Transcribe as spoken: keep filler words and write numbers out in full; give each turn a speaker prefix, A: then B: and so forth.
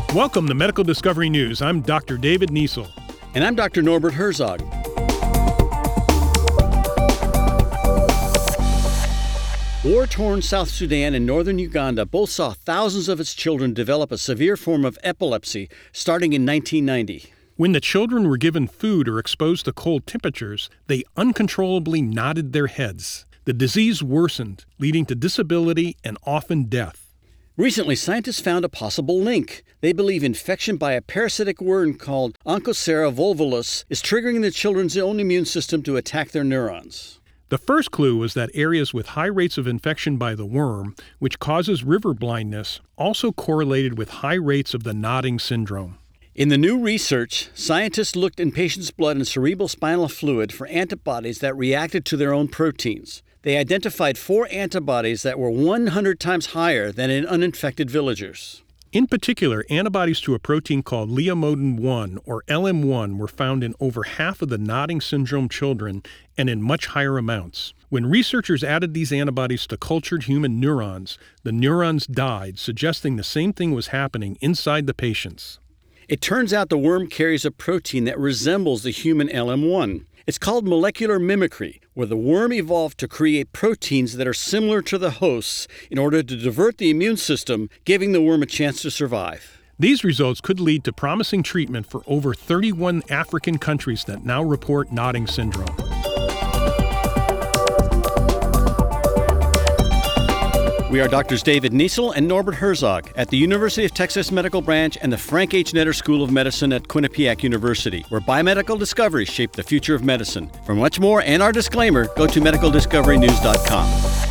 A: Welcome to Medical Discovery News. I'm Doctor David Niesel.
B: And I'm Doctor Norbert Herzog. War-torn South Sudan and northern Uganda both saw thousands of its children develop a severe form of epilepsy starting in nineteen ninety.
A: When the children were given food or exposed to cold temperatures, they uncontrollably nodded their heads. The disease worsened, leading to disability and often death.
B: Recently, scientists found a possible link. They believe infection by a parasitic worm called Onchocerca volvulus is triggering the children's own immune system to attack their neurons.
A: The first clue was that areas with high rates of infection by the worm, which causes river blindness, also correlated with high rates of the nodding syndrome.
B: In the new research, scientists looked in patients' blood and cerebral spinal fluid for antibodies that reacted to their own proteins. They identified four antibodies that were one hundred times higher than in uninfected villagers.
A: In particular, antibodies to a protein called leomodin one, or L M one, were found in over half of the nodding syndrome children and in much higher amounts. When researchers added these antibodies to cultured human neurons, the neurons died, suggesting the same thing was happening inside the patients.
B: It turns out the worm carries a protein that resembles the human L M one. It's called molecular mimicry, where the worm evolved to create proteins that are similar to the hosts in order to divert the immune system, giving the worm a chance to survive.
A: These results could lead to promising treatment for over thirty-one African countries that now report nodding syndrome.
B: We are Doctors David Niesel and Norbert Herzog at the University of Texas Medical Branch and the Frank H. Netter School of Medicine at Quinnipiac University, where biomedical discoveries shape the future of medicine. For much more and our disclaimer, go to medical discovery news dot com.